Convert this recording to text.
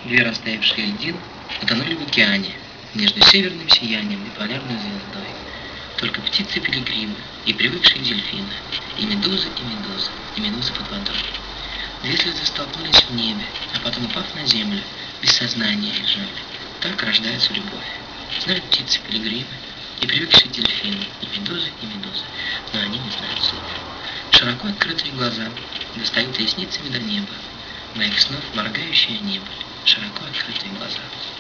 Две растаявшие льдины утонули в океане между северным сиянием и полярной звездой. Только птицы-пилигримы и привыкшие дельфины, и медузы, и медузы под водой. Две звезды столкнулись в небе, а потом, упав на землю, без сознания лежали. Так рождается любовь. Знают птицы-пилигримы, и привыкшие дельфины, и медузы, но они не знают слов. Широко открытые глаза достают ресницами до неба, моих снов моргающая небо, широко открытые глаза.